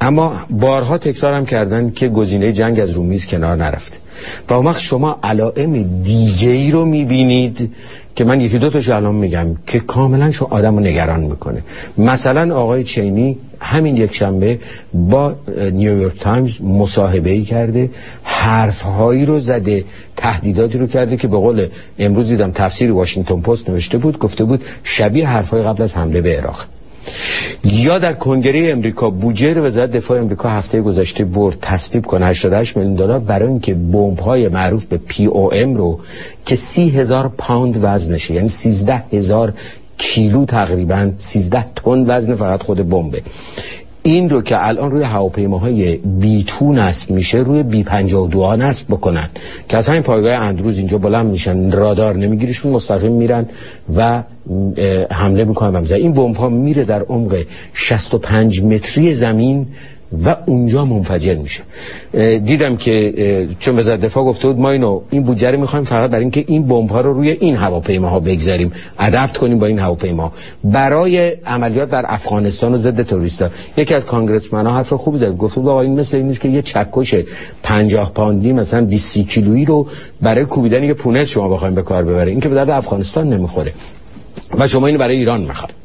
اما بارها تکرارم کردن که گزینه جنگ از رو میز کنار نرفته و اون وقت شما علائم دیگه‌ای رو میبینید که من یکی دو تاشو الان میگم که کاملا شو آدمو نگران میکنه. مثلا آقای چینی همین یک شنبه با نیویورک تایمز مصاحبه‌ای کرده، حرفهایی رو زده، تهدیداتی رو کرده که به قول امروز دیدم تفسیر واشنگتن پست نوشته بود، گفته بود شبیه حرفهای قبل از حمله به عراق. یا در کنگره امریکا بودجه وزارت دفاع امریکا هفته گذشته برد تصویب کنه 88 میلیون دلار برای اینکه بمب‌های معروف به POM رو که 30,000 پوند وزنشه، یعنی 13,000 کیلو تقریبا 13 تن وزن فقط خود بمبه، این رو که الان روی هواپیماهای B2 نصب میشه روی B52 ها نصب بکنن که از همین پایگاه اندروز اینجا بلند میشن، رادار نمیگیرشون، مستقیم میرن و حمله میکنن. این بمب ها میره در عمق 65 متری زمین و اونجا منفجر میشه. دیدم که چون وزارت دفاع گفته بود ما این بودجه رو میخوایم فقط برای اینکه این بمب ها رو روی این هواپیماها بگذاریم، ادپت کنیم با این هواپیما برای عملیات در افغانستان و ضد تروریستا. یکی از کانگرسمن‌ها حرف خوب زد، گفت آقا این مثل این نیست که یه چکش 50 پوندی مثلا 20 کیلویی رو برای کوبیدن یه پونه شما بخواید به کار ببرید، این که به درد افغانستان نمیخوره و شما اینو برای ایران میخواید.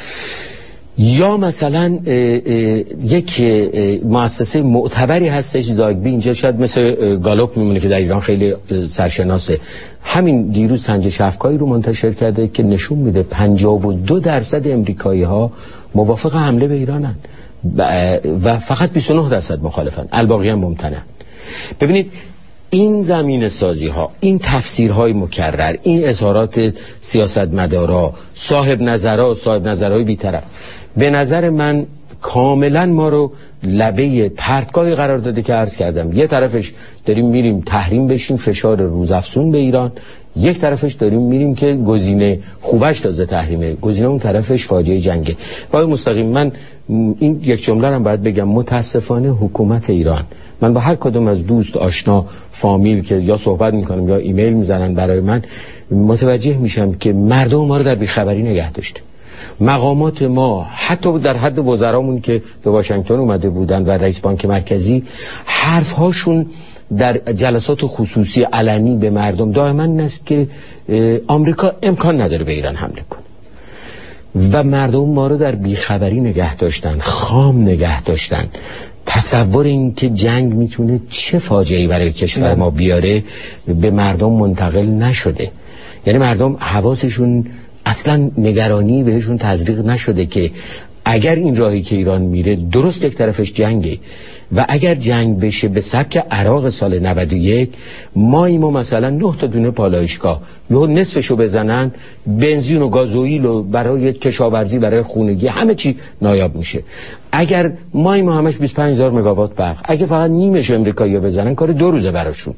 یا مثلا یک مؤسسه معتبری هستش زاگبی، اینجا شاید مثل گالوپ میمونه که در ایران خیلی سرشناسه، همین دیروز سنجش افکاری رو منتشر کرده که نشون میده 52% امریکایی ها موافق حمله به ایرانن و فقط 29% مخالفن، الباقی هم ممتنعن. ببینید این زمین سازی ها، این تفسیرهای مکرر، این اظهارات سیاستمدارا، صاحب نظرهای بی‌طرف، به نظر من کاملا ما رو لبه پرتگاهی قرار داده که عرض کردم. یه طرفش داریم میریم تحریم بشیم، فشار روزافزون به ایران، یک طرفش داریم میریم که گزینه خوبش تازه تحریمه، گزینه اون طرفش فاجعه جنگه. وای مستقیم من این یک جمله رو باید بگم، متاسفانه حکومت ایران، من با هر کدوم از دوست آشنا فامیل که یا صحبت میکنم یا ایمیل میزنن برای من، متوجه میشم که مردم ما رو در بیخبری نگه داشته. مقامات ما حتی در حد وزرامون که به واشنگتن اومده بودن و رئیس بانک مرکزی، حرفهاشون در جلسات خصوصی علنی به مردم دائما این است که آمریکا امکان نداره به ایران حمله کنه و مردم ما رو در بیخبری نگه داشتن، خام نگه داشتن. تصور این که جنگ میتونه چه فاجعه‌ای برای کشور ما بیاره به مردم منتقل نشده. یعنی مردم حواسشون اصلا نگرانی بهشون تزریق نشده که اگر این راهی که ایران میره درست یک طرفش جنگه و اگر جنگ بشه به سبک عراق سال 91 ما مثلا 9 تا دونه پالایشگاه یا نصفشو بزنن، بنزین و گازوئیل و برای کشاورزی، برای خونگی، همه چی نایاب میشه. اگر ما همش 25,000 مگاوات برق، اگه فقط نیمش امریکایی‌ها بزنن کار 2 روزه براشون.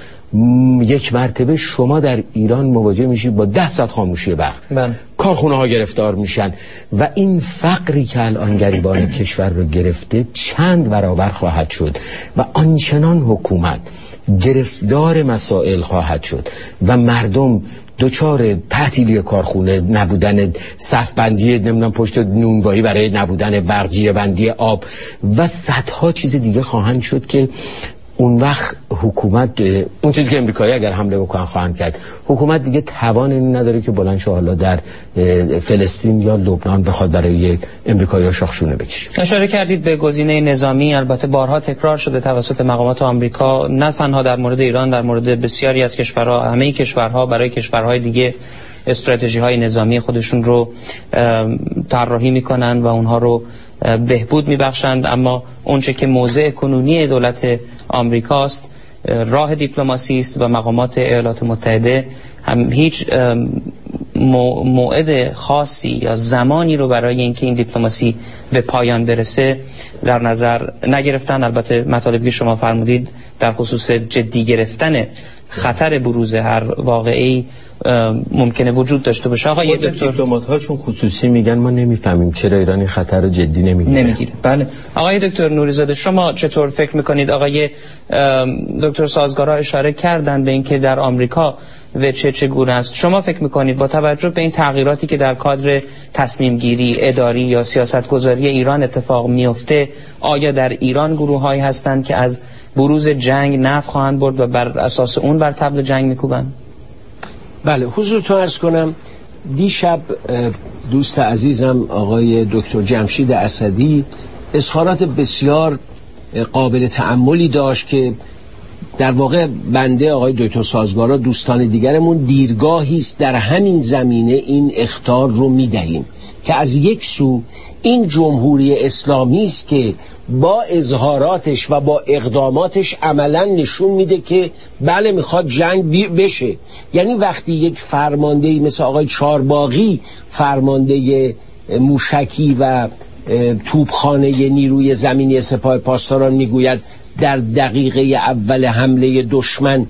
یک مرتبه شما در ایران مواجه میشید با 10 ساعت خاموشی برق، کارخونه ها گرفتار میشن و این فقری که الان گریبان کشور رو گرفته چند برابر خواهد شد و آنچنان حکومت گرفتار مسائل خواهد شد و مردم دوچار تعطیلی کارخونه، نبودن صف بندی نمیدونم پشت نونوایی برای نبودن برق، جیره بندی آب و صدها چیز دیگه خواهند شد که اون وقت حکومت، اون چیزی که امریکایی اگر حمله بکنن خواهند کرد، حکومت دیگه توان این نداره که بلند شه حالا در فلسطین یا لبنان بخواد برای امریکایی شاخشونه بکشه. اشاره کردید به گزینه نظامی، البته بارها تکرار شده توسط مقامات آمریکا، نه تنها در مورد ایران، در مورد بسیاری از کشورها، همه کشورها برای کشورهای دیگه استراتژی‌های نظامی خودشون رو طراحی میکنن و اونها رو بهبود میبخشند، اما اونچه که موضع کنونی دولت آمریکاست راه دیپلماسی است و مقامات ایالات متحده هم هیچ موعد خاصی یا زمانی رو برای اینکه این دیپلماسی به پایان برسه در نظر نگرفتن. البته مطالبی که شما فرمودید در خصوص جدی گرفتن خطر بروز هر واقعی ممکنه وجود داشته باشه. آقای دکتر، دیپلمات‌هاشون خصوصی میگن ما نمیفهمیم چرا ایران خطر رو جدی نمیگیره. بله. آقای دکتر نوری‌زاده، شما چطور فکر میکنید؟ آقای دکتر سازگارا اشاره کردن به اینکه در آمریکا و چگونه است. شما فکر میکنید با توجه به این تغییراتی که در کادر تصمیم گیری اداری یا سیاست گذاری ایران اتفاق میفته، آیا در ایران گروه‌هایی هستند که از بروز جنگ نفع خواهند برد و بر اساس اون بر طبل جنگ میکوبند؟ بله، حضورتون عرض کنم دیشب دوست عزیزم آقای دکتر جمشید اسدی اظهارات بسیار قابل تأملی داشت که در واقع بنده آقای دکتر سازگارا دوستان دیگرمون دیرگاهی است در همین زمینه این اخطار رو میدهیم که از یک سو این جمهوری اسلامی است که با اظهاراتش و با اقداماتش عملا نشون میده که بله میخواد جنگ بشه. یعنی وقتی یک فرماندهی مثل آقای چارباغی، فرمانده موشکی و توپخانه نیروی زمینی سپاه پاسداران، میگوید در دقیقه اول حمله دشمن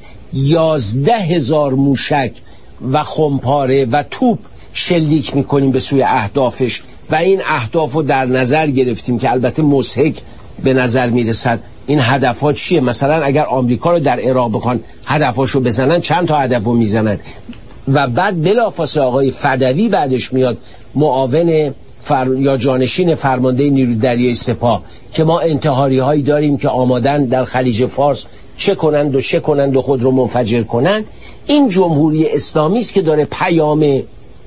11,000 موشک و خمپاره و توپ شلیک میکنیم به سوی اهدافش و این اهداف رو در نظر گرفتیم که البته مضحک به نظر میرسد. این هدفها چیه؟ مثلا اگر آمریکا رو در عراق بخوان هدفاشو بزنن چند تا هدفو میزنن؟ و بعد بلافاصله آقای فدوی بعدش میاد، معاون یا جانشین فرمانده نیروی دریایی سپاه، که ما انتحاری هایی داریم که آمادن در خلیج فارس چه کنند و خود رو منفجر کنند. این جمهوری اسلامی است که داره پیام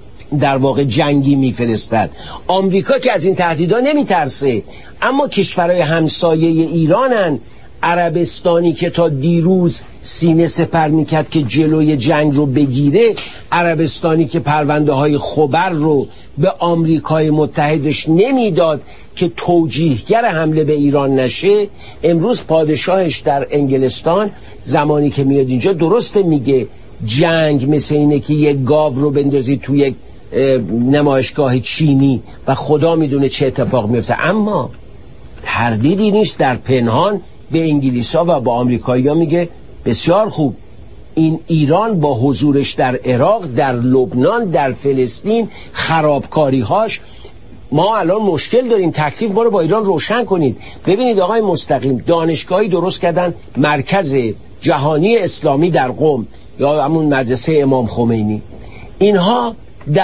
در واقع جنگی میفرستد. آمریکا که از این تهدیدها نمیترسه، اما کشورهای همسایه ایرانن، عربستانی که تا دیروز سینه سپر میکرد که جلوی جنگ رو بگیره، عربستانی که پرونده های خبر رو به آمریکای متحدش نمیداد که توجیهگر حمله به ایران نشه، امروز پادشاهش در انگلستان زمانی که میاد اینجا درسته میگه جنگ مثل اینه که یک گاو رو بندازی توی یک نمایشگاه چینی و خدا میدونه چه اتفاق میفته. اما تردیدی نیست در پنهان به انگلیسا و با آمریکایی‌ها میگه بسیار خوب، این ایران با حضورش در عراق، در لبنان، در فلسطین، خرابکاری‌هاش، ما الان مشکل داریم، تکلیف ما رو با ایران روشن کنید. ببینید آقای مستقیم، دانشگاهی درست کردن، مرکز جهانی اسلامی در قم یا همون مدرسه امام خمینی، اینها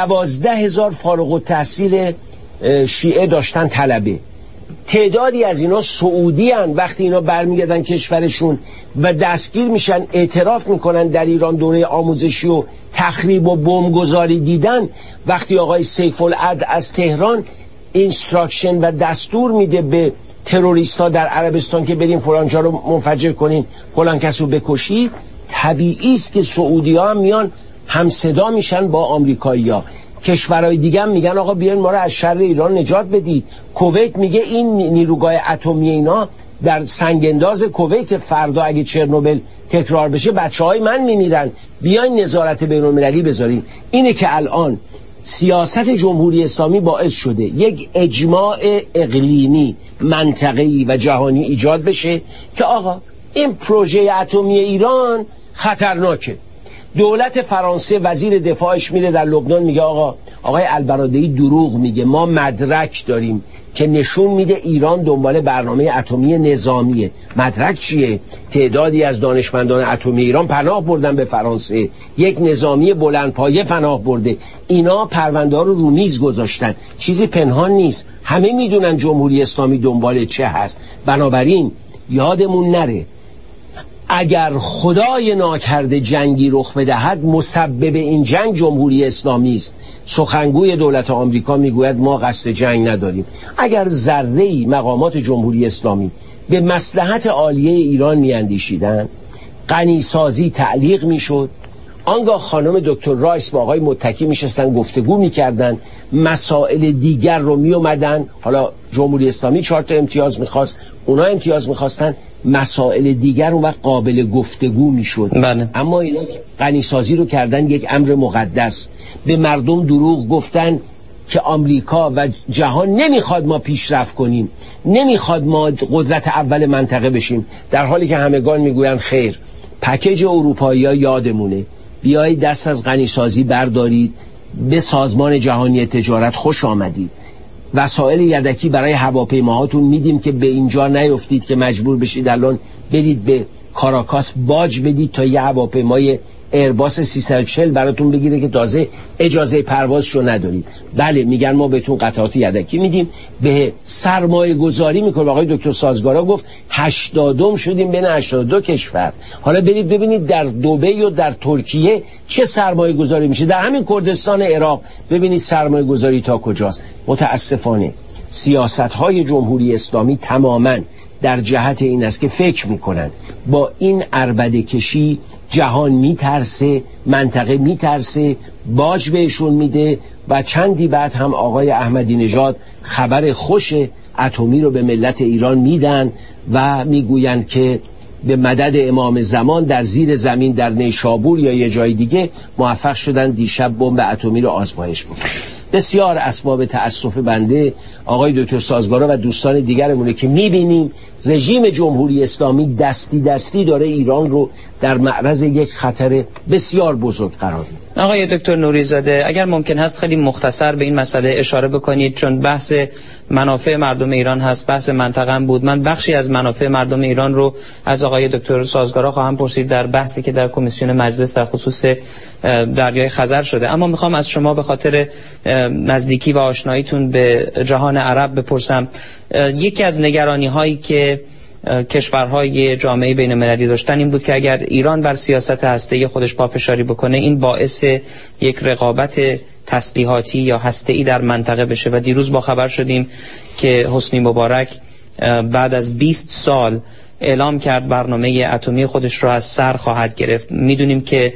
12,000 فارغ التحصیل شیعه داشتن طلبه. تعدادی از اینا سعودی هن. وقتی اینا برمیگردن کشورشون و دستگیر میشن، اعتراف میکنن در ایران دوره آموزشی و تخریب و بمبگذاری دیدن. وقتی آقای سیف العدل از تهران اینستراکشن و دستور میده به تروریست ها در عربستان که بریم فلان جا رو منفجر کنین، فلان کس رو بکشید، طبیعی است که سعودی ها هم میان هم صدا میشن با آمریکایی ها. کشورهای دیگه هم میگن آقا بیاین ما رو از شر ایران نجات بدید. کویت میگه این نیروگاه اتمی اینا در سنگنداز کویت، فردا اگه چرنوبل تکرار بشه بچهای من میمیرن، بیاین نظارت بین‌المللی بذارین. اینه که الان سیاست جمهوری اسلامی باعث شده یک اجماع اقلیمی، منطقه‌ای و جهانی ایجاد بشه که آقا این پروژه اتمی ایران خطرناکه. دولت فرانسه وزیر دفاعش میره در لبنان میگه آقای البرادعی دروغ میگه، ما مدرک داریم که نشون میده ایران دنبال برنامه اتمی نظامیه. مدرک چیه؟ تعدادی از دانشمندان اتمی ایران پناه بردن به فرانسه، یک نظامی بلندپایه پناه برده، اینا پرونده ها رو میز گذاشتن، چیزی پنهان نیست، همه میدونن جمهوری اسلامی دنبال چه هست. بنابراین یادمون نره اگر خدای ناکرده جنگی رخ بدهد، مسبب این جنگ جمهوری اسلامی است. سخنگوی دولت آمریکا میگوید ما قصد جنگ نداریم. اگر ذره‌ای مقامات جمهوری اسلامی به مصلحت عالیه ایران میاندیشیدن، غنیسازی تعلیق میشد، آنگاه خانم دکتر رایس با آقای متکی میشستن گفتگو میکردن، مسائل دیگر رو میومدن، حالا جمهوری اسلامی 4 تا امتیاز میخواست، اونا امتیاز میخواستن، مسائل دیگر اون وقت قابل گفتگو میشد. بله. اما اینا غنیسازی رو کردن یک امر مقدس، به مردم دروغ گفتن که آمریکا و جهان نمیخواد ما پیشرفت کنیم، نمیخواد ما قدرت اول منطقه بشیم، در حالی که همگان میگوین خیر. پکیج اروپایی‌ها یادمونه بیایید دست از غنیسازی بردارید، به سازمان جهانی تجارت خوش آمدید، وسایل یدکی برای هواپیماهاتون میدیم که به اینجا نیفتید که مجبور بشید الان برید به کاراکاس باج بدید تا یه هواپیمای ایرباس 340 براتون بگیره که تازه اجازه پروازشو ندارید. بله میگن ما بهتون قطعات یدکی میدیم، به سرمایه گذاری میکنیم. آقای دکتر سازگارا گفت 80 شدیم بین 82 کشور. حالا برید ببینید در دبی و در ترکیه چه سرمایه گذاری میشه، در همین کردستان عراق ببینید سرمایه گذاری تا کجاست. متاسفانه سیاست های جمهوری اسلامی تماما در جهت این است که فکر میکنن با این عربده کشی جهان میترسه، منطقه میترسه، باج بهشون میده و چندی بعد هم آقای احمدی نژاد خبر خوش اتمی رو به ملت ایران میدن و میگویند که به مدد امام زمان در زیر زمین در نیشابور یا یه جای دیگه موفق شدن دیشب بمب اتمی رو آزمایش بکنن. بسیار اسباب تأسف بنده آقای دکتر سازگارا و دوستان دیگرمونه که میبینیم رژیم جمهوری اسلامی دستی داره ایران رو در معرض یک خطر بسیار بزرگ قرار میده. آقای دکتر نوری‌زاده اگر ممکن هست خیلی مختصر به این مسئله اشاره بکنید، چون بحث منافع مردم ایران هست، بحث منطقه بود. من بخشی از منافع مردم ایران رو از آقای دکتر سازگارا خواهم پرسید در بحثی که در کمیسیون مجلس در خصوص دریای خزر شده، اما میخوام از شما به خاطر نزدیکی و آشناییتون به جهان عرب بپرسم. یکی از نگرانی هایی که کشورهای جامعه بین المللی داشتن این بود که اگر ایران بر سیاست هسته‌ای خودش پافشاری بکنه این باعث یک رقابت تسلیحاتی یا هسته‌ای در منطقه بشه و دیروز با خبر شدیم که حسنی مبارک بعد از 20 سال اعلام کرد برنامه اتمی خودش را از سر خواهد گرفت. میدونیم که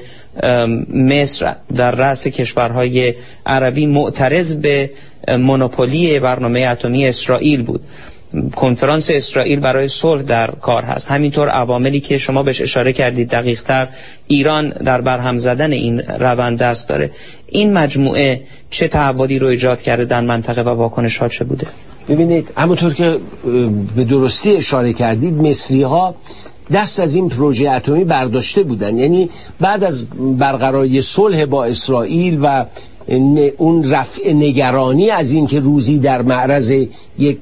مصر در رأس کشورهای عربی معترض به مونوپولی برنامه اتمی اسرائیل بود. کنفرانس اسرائیل برای صلح در کار هست. همینطور عواملی که شما بهش اشاره کردید دقیق‌تر ایران در برهم زدن این روند دست داره. این مجموعه چه تحولی رو ایجاد کرده در منطقه و واکنش‌ها چه بوده؟ ببینید همونطور که به درستی اشاره کردید مصری‌ها دست از این پروژه اتمی برداشته بودن، یعنی بعد از برقراری صلح با اسرائیل و اون رفع نگرانی از این که روزی در معرض یک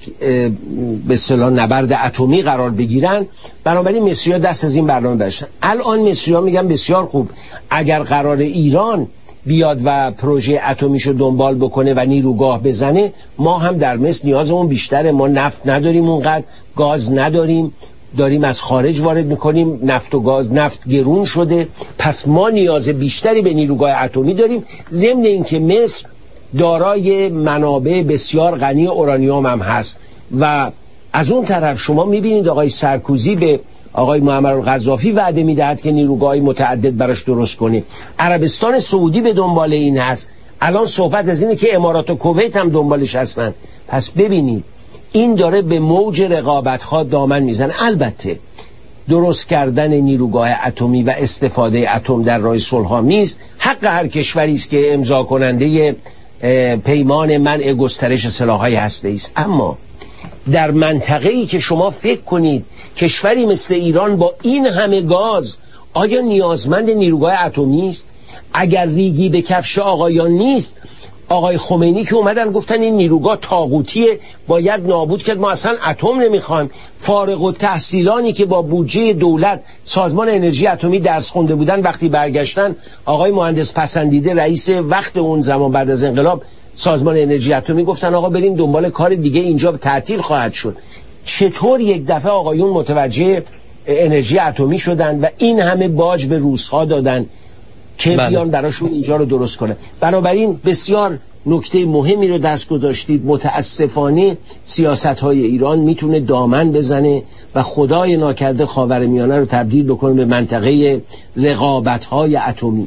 به اصطلاح نبرد اتمی قرار بگیرن، بنابراین مصری‌ها دست از این برنامه برداشتن. الان مصری‌ها میگن بسیار خوب، اگر قرار ایران بیاد و پروژه اتمیشو دنبال بکنه و نیروگاه بزنه، ما هم در مصر نیازمون بیشتره، ما نفت نداریم اونقدر، گاز نداریم، داریم از خارج وارد میکنیم، نفت و گاز، نفت گرون شده، پس ما نیاز بیشتری به نیروگاه اتمی داریم. ضمن اینکه مصر دارای منابع بسیار غنی اورانیوم هم هست و از اون طرف شما میبینید آقای سرکوزی به آقای معمر قذافی وعده میدهد که نیروگاهی متعدد براش درست کنه. عربستان سعودی به دنبال این هست، الان صحبت از اینه که امارات و کویت هم دنبالش هستن. پس ببینید این داره به موج رقابت‌ها دامن میزنه. البته درست کردن نیروگاه اتمی و استفاده اتم در راه صلح‌آمیز حق هر کشوری است که امضا کننده پیمان منع گسترش سلاح‌های هسته‌ای است، اما در منطقه‌ای که شما فکر کنید کشوری مثل ایران با این همه گاز آیا نیازمند نیروگاه اتمی است؟ اگر ریگی به کفش آقایان نیست، آقای خمینی که اومدن گفتن این نیروگاه طاغوتیه باید نابود کرد، ما اصلا اتم نمیخوایم. فارغ التحصیلانی که با بودجه دولت سازمان انرژی اتمی درس خونده بودن وقتی برگشتن، آقای مهندس پسندیده رئیس وقت اون زمان بعد از انقلاب سازمان انرژی اتمی گفتن آقا بریم دنبال کار دیگه، اینجا تعطیل خواهد شد. چطور یک دفعه آقایون متوجه انرژی اتمی شدن و این همه باج به روس‌ها دادن که بیان براشون اینجا رو درست کنه؟ بنابراین بسیار نکته مهمی رو دست گذاشتید. متاسفانه سیاست‌های ایران میتونه دامن بزنه و خدای ناکرده خاورمیانه رو تبدیل بکنه به منطقه رقابت‌های اتمی.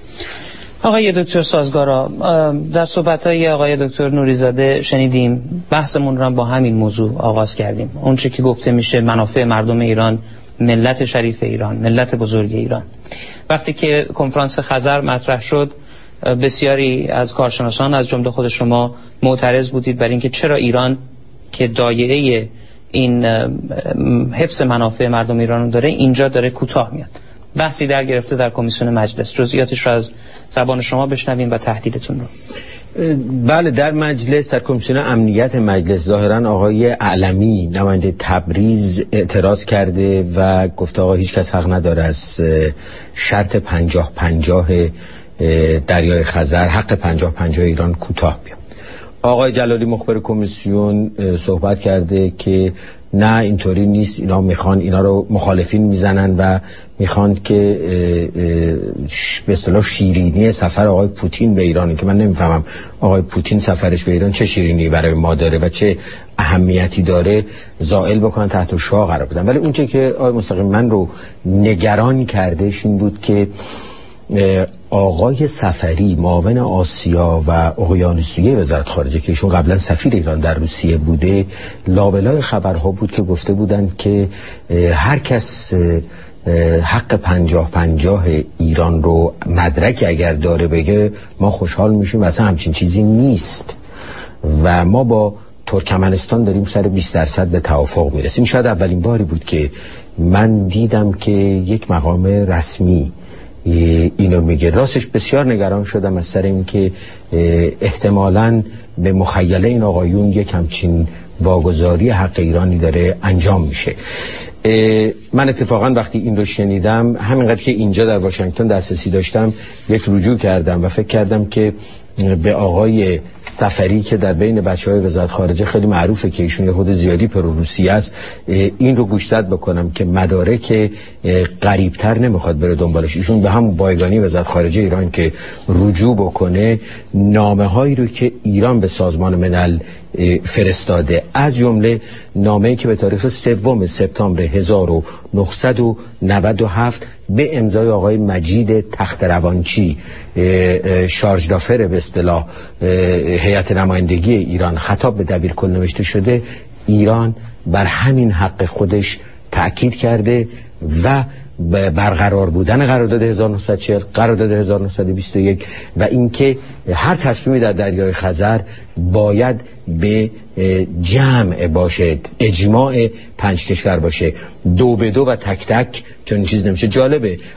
آقای دکتر سازگارا، در صحبت‌های آقای دکتر نوری‌زاده شنیدیم، بحثمون رو با همین موضوع آغاز کردیم. اون چه که گفته میشه منافع مردم ایران، ملت شریف ایران، ملت بزرگ ایران. وقتی که کنفرانس خزر مطرح شد، بسیاری از کارشناسان از جمله خود شما معترض بودید بر اینکه چرا ایران که دایره این حفظ منافع مردم ایران داره اینجا داره کوتاه میاد. بحثی در گرفته در کمیسیون مجلس. جزئیاتش رو از زبان شما بشنویم و تهدیدتون رو. بله، در مجلس، در کمیسیون امنیت مجلس، ظاهرا آقای علمی نماینده تبریز اعتراض کرده و گفته آقا هیچ کس حق نداره از شرط 50-50 دریای خزر، حق 50-50 ایران کوتاه بیاد. آقای جلالی مخبر کمیسیون صحبت کرده که نه اینطوری نیست، اینا میخوان، اینا رو مخالفین میزنن و میخوان که به اصطلاح شیرینی سفر آقای پوتین به ایران، که من نمیفهمم آقای پوتین سفرش به ایران چه شیرینی برای ما داره و چه اهمیتی داره، زائل بکنن، تحت شعاع قرار بدن. ولی اونچه که آقای مستقیم من رو نگران کردش این بود که آقای سفری، معاون آسیا و اقیانوسیه وزارت خارجه که ایشون قبلا سفیر ایران در روسیه بوده، لابلای خبرها بود که گفته بودن که هر کس حق 50-50 ایران رو مدرک اگر داره بگه ما خوشحال میشیم و اصلا همچین چیزی نیست و ما با ترکمنستان داریم سر 20% به توافق میرسیم. شاید اولین باری بود که من دیدم که یک مقام رسمی اینو میگه. راستش بسیار نگران شدم از سر این که احتمالاً به مخیله این آقایون یک همچین واگذاری حق ایرانی داره انجام میشه. من اتفاقا وقتی این رو شنیدم، همینقدر که اینجا در واشنگتن دسترسی داشتم، یک رجوع کردم و فکر کردم که به آقای سفری که در بین بچهای وزارت خارجه خیلی معروفه که ایشون یه خود زیادی پروروسی است، این رو گوشزد بکنم که مدارک قریبتر نمیخواد بره دنبالش. ایشون به هم بایگانی وزارت خارجه ایران که رجوع بکنه نامه هایی رو که ایران به سازمان ملل فرستاده، از جمله نامه‌ای که به تاریخ 3 سپتامبر 1997 به امضای آقای مجید تخت‌روانچی، شارژ دافر به اصطلاح هیئت نمایندگی ایران، خطاب به دبیرکل نوشته شده، ایران بر همین حق خودش تأکید کرده و برقرار بودن قرارداد 1940، قرارداد 1921 و اینکه هر تصمیمی در دریای خزر باید به جمع باشه، اجماع 5 کشور باشه، 2 به 2 و تک تک، چون این چیز نمیشه. جالبه